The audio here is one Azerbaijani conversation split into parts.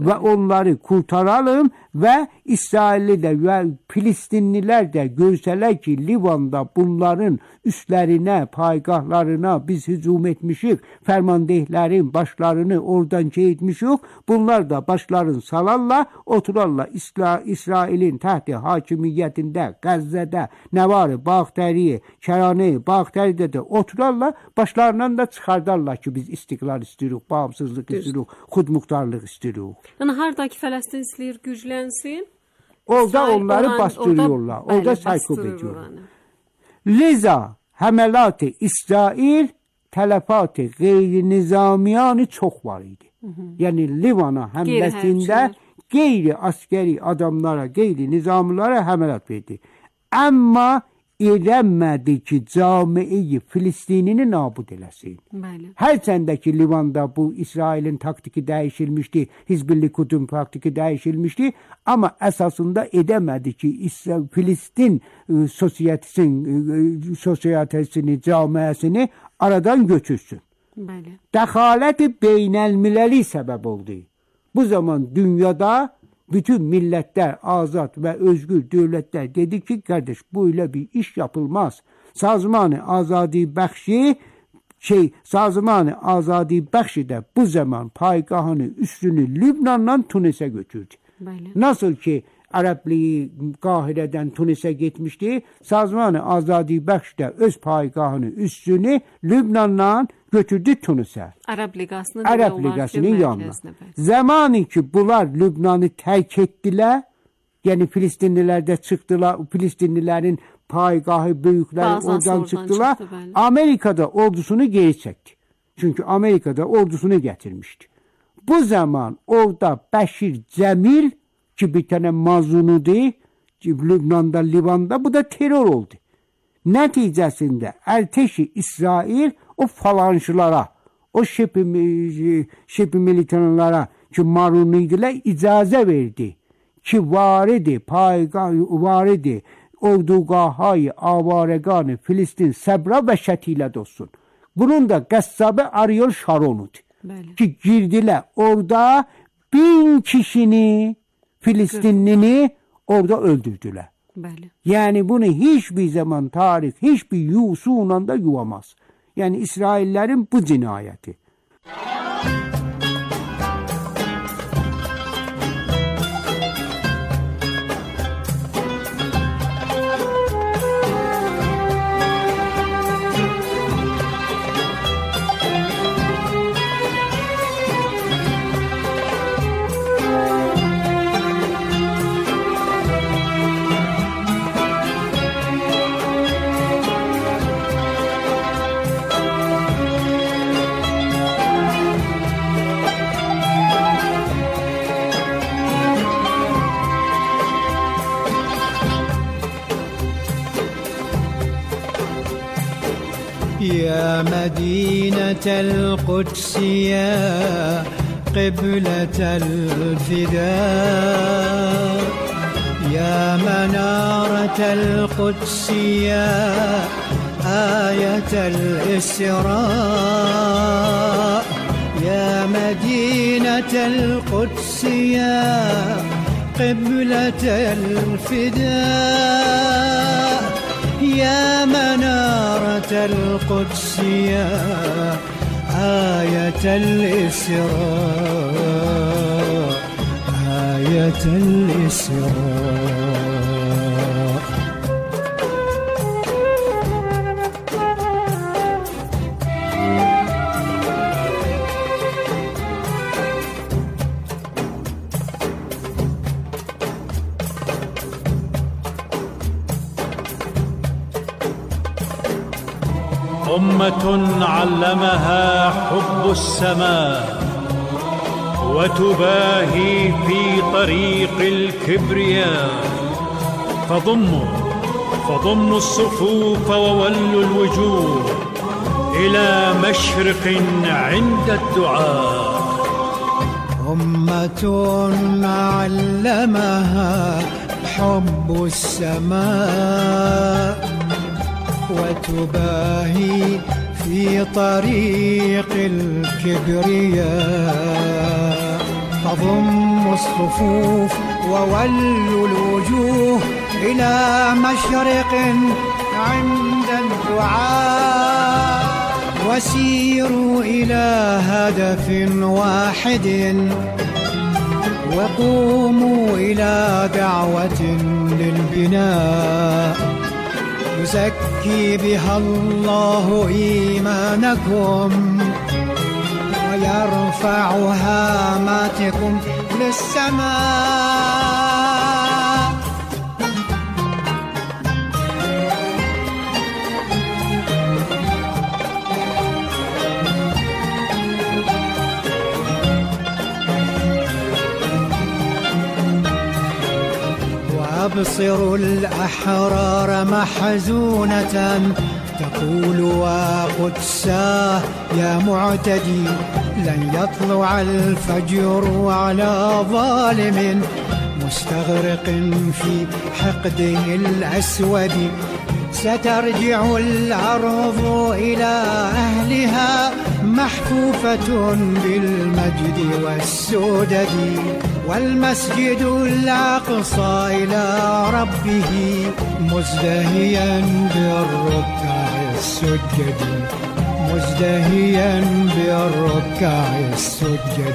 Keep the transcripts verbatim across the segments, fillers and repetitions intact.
ve onları kurtaralım ve İsrailli de ve Filistinliler de görseler ki Livan'da bunların üstlerine, paygahlarına biz hücum etmişik, fermandehlerin başlarını oradan çeğitmişik, bunlar da başlarını salarlar, oturarlar İsra İsrail'in tahti hakimiyetinde, Gazze'de, ne var, Bağderi, Kerane, Bağderi'de de oturarlar, başlarından da çıkardarlar ki biz istiklal istiyoruz, bağımsızlık istiyoruz, xudmuxtarlıq istiyoruz. Yəni hardakı Fələstin istəyir güclənsin, orada İsrail onları olan, bastırıyorlar, orada, orada sayko ediyorlar. Liza həməlat-ı İsrail tələfat-ı qeyri-nizamiyanı çox var idi. Hı hı. Yəni Livana həmləsində qeyri-askeri adamlara, qeyri-nizamlara həməlat verdi. Amma edəmədi ki, camiyi Filistinini nabud eləsin. Bəli. Hər səndəki Livanda bu İsrailin taktiki dəyişilmişdi, Hizbilli Kudüm taktiki dəyişilmişdi, amma əsasında edəmədi ki, İsrail, Filistin e, sosiyetisini, sosiyetisini, camiasını aradan götürsün. Bəli. Dəxaləti beynəlmiləli səbəb oldu. Bu zaman dünyada bütün milletler, azat ve özgür devletler dedi ki, kardeş böyle bir iş yapılmaz. Sazman-ı Azadi Bəxşi, şey, Sazman-ı Azadi Bəxşi de bu zaman paygahını, üstünü Lübnan'dan Tunis'e götürdü. Böyle. Nasıl ki Ərəbliyi Qahire'den Tunis'e gitmişti, Sazman-ı Azadi Bəxş de öz paygahını, üstünü Lübnan'dan götürdü Tunis'e. Arap Ligası'nın Arap Ligası'nın yanına. Zamanı ki bunlar Lübnan'ı terk ettiler, yani Filistinliler de çıktılar, Filistinlilerin paygahı, büyükleri oradan, oradan çıktılar. Çıktı Amerika'da ordusunu geri çekti. Çünkü Amerika'da ordusunu getirmişti. Bu zaman orada Beşir Cemil ki bir tane mazunudu, Lübnan'da, Livan'da, bu da terör oldu. Neticesinde erteşi İsrail o falanşılara, o şepi, şepi militanlara ki marunuydular icaze verdi. Ki varidi, paygah varidi, ordugahayı avareganı Filistin sebra ve şetiyle dostsun. Bunun da qəssabı Ariel Sharon'udu. Ki girdiler orada bin kişini, Filistinlini orada öldürdüler. Bəli. Yani bunu hiçbir zaman tarih, hiçbir yusunla da yuvamaz. Yani İsraillerin bu cinayeti. يا مدينة القدس يا قبلة الفداء يا منارة القدس يا آية الإسراء يا مدينة القدس يا قبلة الفداء يا منارة القدس يا آية الإسراء آية الإسراء أمة علمها حب السماء وتباهي في طريق الكبرياء فضموا فضموا الصفوف وولوا الوجوه إلى مشرق عند الدعاء أمة علمها حب السماء وتباهي في طريق الكبرياء فضموا الصفوف وولوا الوجوه إلى مشرق عند الدعاء وسيروا إلى هدف واحد وقوموا إلى دعوة للبناء يزكي بها الله إيمانكم ويرفع هاماتكم للسماء. وأبصروا الأحرار محزونة تقول وقدساه يا معتدي لن يطلع الفجر على ظالم مستغرق في حقده الأسود سترجع الأرض إلى أهلها محفوفة بالمجد والسدد والمسجد الأقصى إلى ربه مزدهيا بالركع السجد مزدهيا بالركع السجد.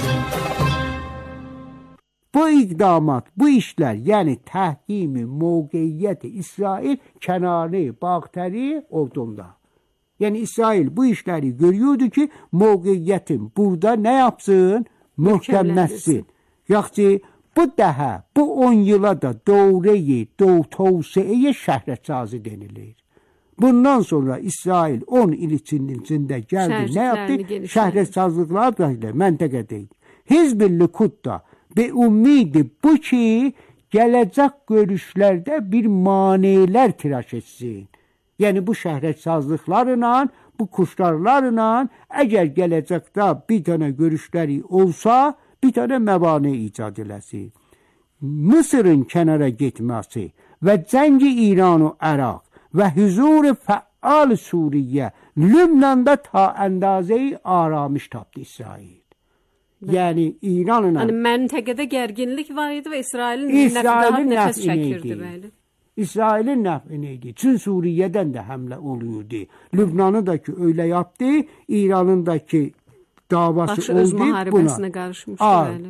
Bu iqdamat, bu işler yani tahkimi mevkiyyeti İsrail kenarı bakteri olduğunda. Yani İsrail bu işleri görüyordu ki mevkiyyetin burada ne yapsın? Möhkemlensin. Yaxşı bu daha bu on yıla da doğreyi, doğ tavsiyeye şəhərətcazı denilir. Bundan sonra İsrail on il içinde geldi. Ne yaptı? Şəhərətcazlıqlar da məntəqədəydi. Hizb-i Likud da ve umidi bu ki gelecek görüşlerde bir maniler tiraş etsin. Yani bu şəhəretsazlıqlarla, bu kuşlarlarla eğer gelecekte bir tane görüşleri olsa bir tane məbane icad eləsin. Mısır'ın kenara gitmesi ve cengi İran ve Irak ve huzur faal Suriye Lübnan'da ta endaze-i aramış tapdı İsrail. Yani İran'ın yani məntəqədə gərginlik var idi və İsrailin İsrailin nəfəs çəkirdi bəli. İsrailin nəfini idi. Çin Suriye'den de hamle oluyordu. Lübnan'ı da ki öyle yaptı, İran'ın da ki davası Başı oldu öz müharibəsinə qarışmışdı bəli.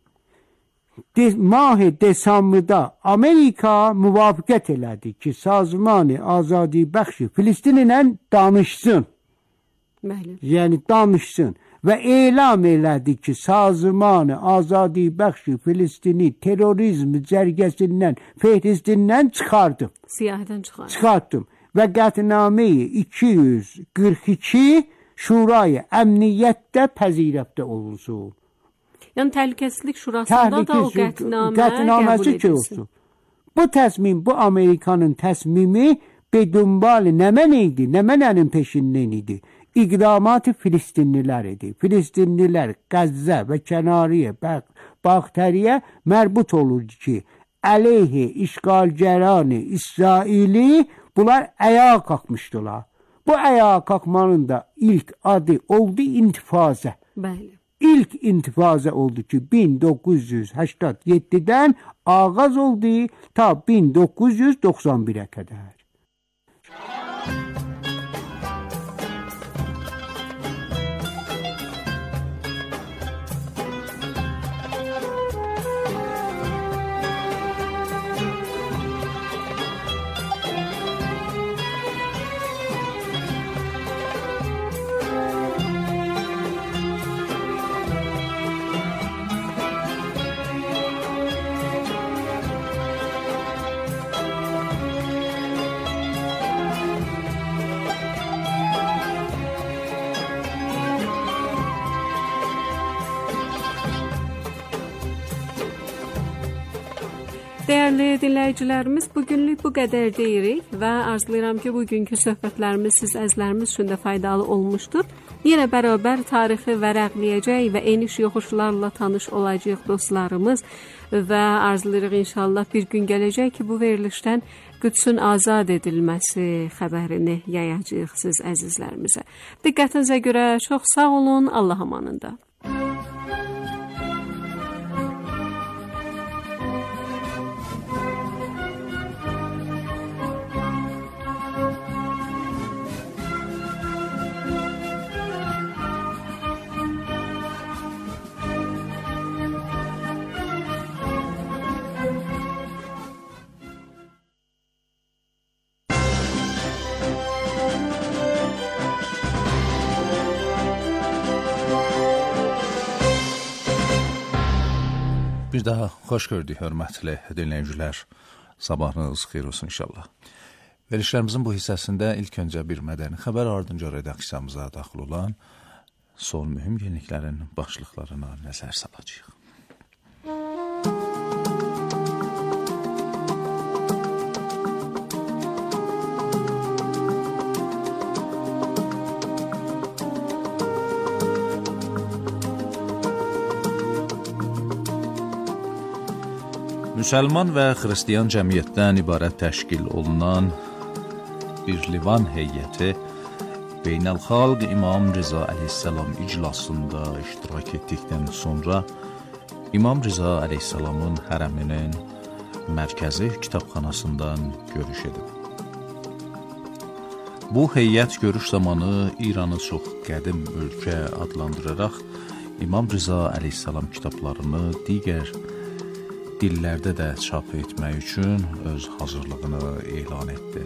De, Mah-ı Desambrda Amerika müvafiqət elədi ki, Sazman-ı Azadi Bəxşi Filistin ilə danışsın. Bəli. Yəni danışsın. Və elam elədi ki, Sazman-ı Azadi Bəxşi Filistini terrorizm cərgəsindən, fehristindən çıxardım. Siyahıdan çıxardım. Çıxardım. Və qətnameyi iki yüz qırx iki Şurayı Əmniyyətdə pəzirəfdə olunsun. Yəni Təhlükəsizlik Şurasında da o qətnamə qətnaməsi ki olsun. Bu təsmim, bu Amerikanın təsmimi bedunbal nəmən idi, nəmənənin peşindən idi. İqdamat-ı Filistinliler idi. Filistinliler Gazze ve Kenariye, Bakteriye mərbut olurdu ki, əleyhi işgalgeranı İsraili bunlar ayağa kalkmıştılar. Bu ayağa kalkmanın da ilk adı oldu intifazə. Bəli. İlk intifazə oldu ki bin dokuz yüz səksən yeddidən ağaz oldu ta bin dokuz yüz doxsan birə kadar. Değerli dinləyicilərimiz, bugünlük bu qədər deyirik və arzulayıram ki, bugünkü söhbətlərimiz siz əzlərimiz üçün də faydalı olmuşdur. Yenə bərabər tarixi vərəqləyəcək və eniş yoxuşlarla tanış olacaq dostlarımız və arzulayırıq inşallah bir gün gələcək ki, bu verilişdən Qüdsün azad edilməsi xəbərini yayacağıq siz əzizlərimizə. Diqqətinizə görə çox sağ olun, Allah amanında. Bir daha xoş gördük, hörmətli dinləyicilər. Sabahınız xeyir olsun inşallah. Verilişlərimizin bu hissəsində ilk öncə bir mədəni xəbər, ardınca redaksiyamıza daxil olan son mühüm yeniliklərin başlıqlarına nəzər salacağıq. Müsəlman və xristiyan cəmiyyətdən ibarət təşkil olunan bir Livan heyəti Beynəlxalq İmam Rıza əleyhissalam iclasında iştirak etdikdən sonra İmam Rıza əleyhissalamın hərəminin mərkəzi kitabxanasından görüş edib. Bu heyət görüş zamanı İranı çox qədim ölkə adlandıraraq İmam Rıza əleyhissalam kitablarını digər dillərdə də çap etmək üçün öz hazırlığını elan etdi.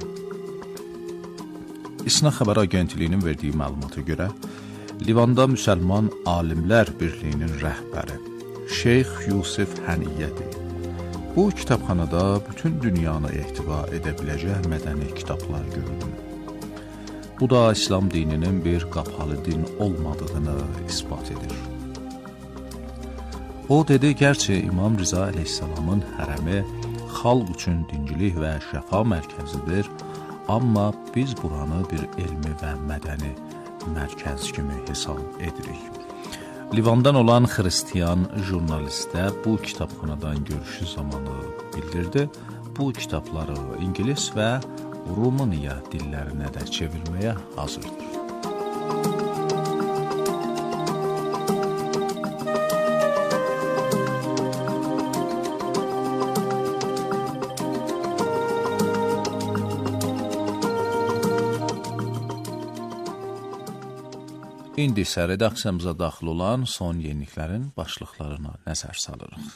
İSNA xəbər agentliyinin verdiyi məlumata görə, Livanda Müsəlman Alimlər Birliyinin rəhbəri Şeyx Yusif Həniyyədir. Bu kitabxanada bütün dünyanı ehtiva edə biləcək mədəni kitablar görülür. Bu da İslam dininin bir qapalı din olmadığını isbat edir. O dedi, gərçi İmam Rıza əleyhissalamın hərəmi xalq üçün dincilik və şəfa mərkəzidir, amma biz buranı bir elmi və mədəni mərkəz kimi hesab edirik. Livandan olan xristiyan jurnalistə bu kitabxanadan görüşü zamanı bildirdi. Bu kitabları İngilis və Rumıniya dillərinə də çevirməyə hazırdır. İndi isə redaksiyamıza daxil olan son yeniliklərin başlıqlarına nəzər salırıq.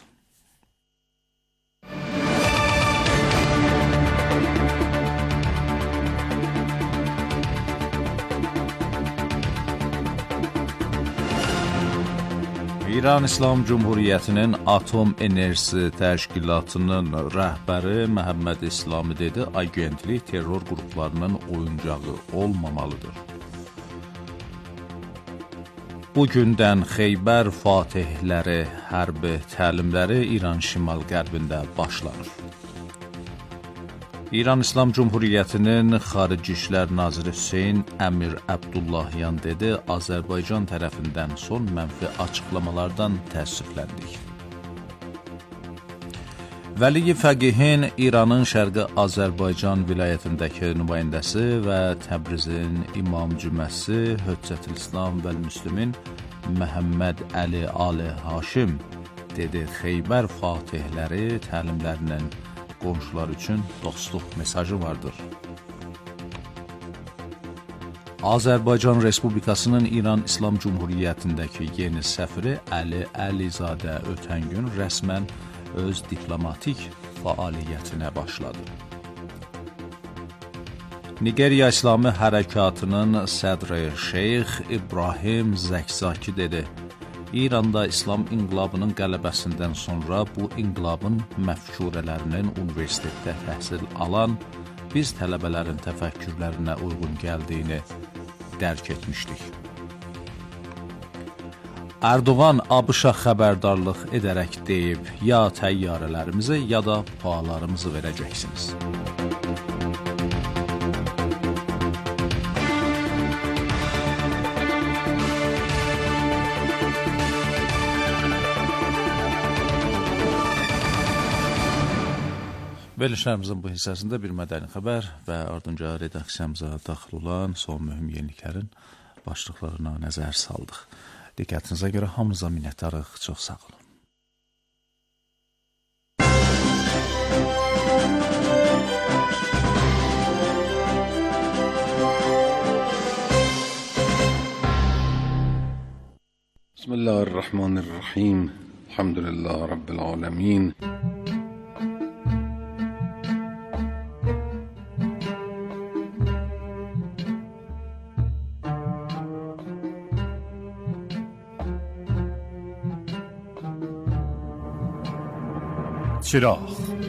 İran İslam Cumhuriyyətinin Atom Enerjisi Təşkilatının rəhbəri Məhəmməd İslami dedi, agentlik terror qruplarının oyuncağı olmamalıdır. Bugündən Xeybər Fatihləri hərbi təlimləri İran şimal-qərbində başlanır. İran İslam Cumhuriyyətinin Xarici İşlər Naziri Hüseyn Əmir Əbdullahyan dedi, Azərbaycan tərəfindən son mənfi açıqlamalardan təəssüfləndik. Vəli Fəqihin İranın Şərqi Azərbaycan vilayətindəki nümayəndəsi və Təbrizin İmam Cüməsi Höccətülislam vəl-Müslimin Məhəmməd Əli Ali Haşim dedi, Xeybər Fatihləri təlimlərinin qonşular üçün dostluq mesajı vardır. Azərbaycan Respublikasının İran İslam Cumhuriyyətindəki yeni səfiri Əli Əlizadə ötən gün rəsmən öz diplomatik fəaliyyətinə başladı. Nigeriya İslami Hərəkatının sədri Şeyx İbrahim Zəkzaki dedi, İranda İslam inqilabının qələbəsindən sonra bu inqilabın məfkurələrinin universitetdə təhsil alan biz tələbələrin təfəkkürlərinə uyğun gəldiyini dərk etmişdik. Erdoğan ABŞ-a xəbərdarlıq edərək deyib, ya təyyarələrimizi, ya da pahalarımızı verəcəksiniz. Verilişlərimizin bu hissəsində bir mədəni xəbər və ardınca redaksiyamıza daxil olan son mühüm yeniliklərin başlıqlarına nəzər saldıq. Diqqətinizə görə hamınıza minnətdarıq, çox sağ olun. Bismillahirrahmanirrahim. Elhamdülillah Rabbil alemin. چراغ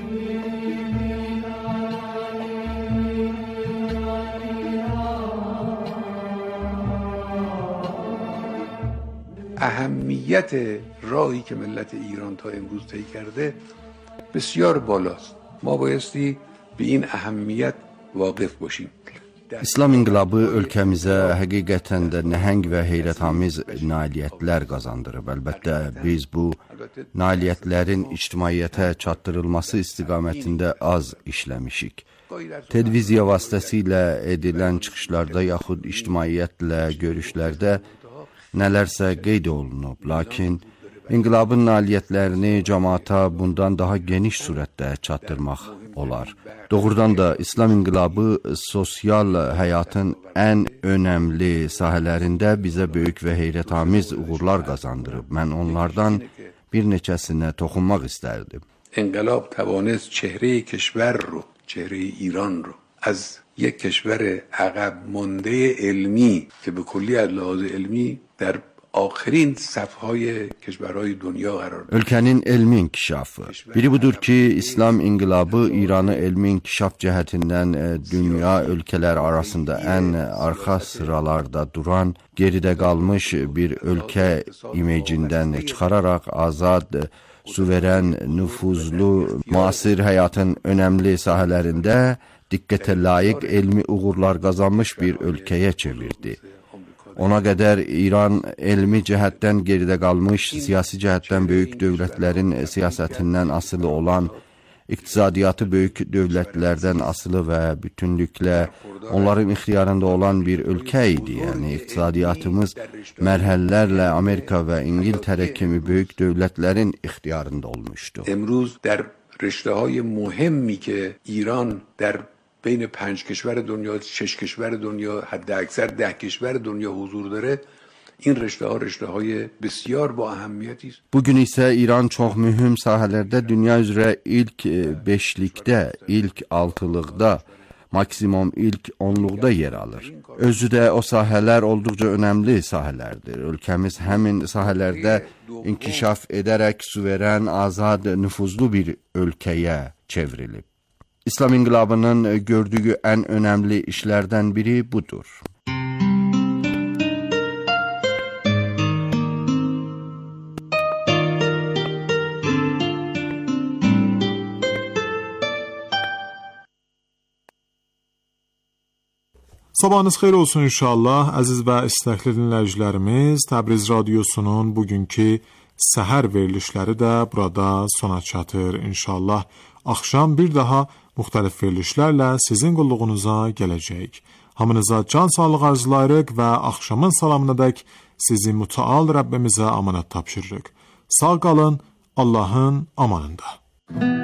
اهمیت راهی که ملت ایران تا امروز طی کرده بسیار بالاست. ما بایستی به این اهمیت واقف باشیم. İslam inqilabı ölkəmizə həqiqətən də nəhəng və heyrətamiz nailiyyətlər qazandırıb. Əlbəttə biz bu nailiyyətlərin ictimaiyyətə çatdırılması istiqamətində az işləmişik. Televiziya vasitəsilə edilən çıxışlarda yaxud ictimaiyyətlə görüşlərdə nələrsə qeyd olunub, lakin İnqilabın nailiyyətlərini cəmaata bundan daha geniş surətdə çatdırmaq olar. Doğrudan da İslam inqilabı sosial həyatın ən önəmli sahələrində bizə böyük və heyrətamiz uğurlar qazandırıb. Mən onlardan bir neçəsinə toxunmaq istərdim. انقلاب توانست چهره کشور رو، چهره ایران رو از یک کشور عقب مانده علمی که به کلی از لحاظ علمی در آخرین صفهای کشورهای دنیا قرار داد. Ölkənin elmi inkişafı. Biri budur ki, İslam inqilabı İranı elmi inkişaf cəhətindən dünya ölkələr arasında ən arxa sıralarda duran, geridə qalmış bir ölkə imecindən çıxararaq azad, suveren, nüfuzlu, müasir həyatın önəmli sahələrində diqqətə layiq elmi uğurlar qazanmış bir ölkəyə çevirdi. Ona qədər İran elmi cəhətdən geridə qalmış, siyasi cəhətdən böyük dövlətlərin siyasətindən asılı olan, iqtisadiyyatı böyük dövlətlərdən asılı və bütünlüklə onların ixtiyarında olan bir ölkə idi. Yəni iqtisadiyyatımız mərhələlərlə Amerika və İngiltərə kimi böyük dövlətlərin ixtiyarında olmuşdu. امروز در رشته‌های مهمی که ایران در بین پنج کشور دنیا، شش کشور دنیا، حد اکثر ده کشور دنیا حضور داره، این رشته ها رشته های بسیار با اهمیتی است. Bugün isə İran çox mühüm sahələrdə dünya üzrə ilk beşlikdə, ilk altılıqda, maksimum ilk onluqda yer alır. Özü də o sahələr olduqca önəmli sahələrdir. Ölkəmiz həmin sahələrdə inkişaf edərək suveren, azad, nüfuzlu bir ölkəyə çevrilib. İslam inqilabının gördüyü ən önəmli işlərdən biri budur. Sabahınız xeyir olsun inşallah. Əziz və istəkli dinləyicilərimiz, Təbriz Radiosunun bugünkü səhər verilişləri də burada sona çatır. İnşallah axşam bir daha müxtəlif verilişlərlə sizin qulluğunuza gələcək. Hamınıza can sağlığı arzulayırıq və axşamın salamınadək sizi mütəal Rəbbimizə amanət tapşırırıq. Sağ qalın, Allahın amanında.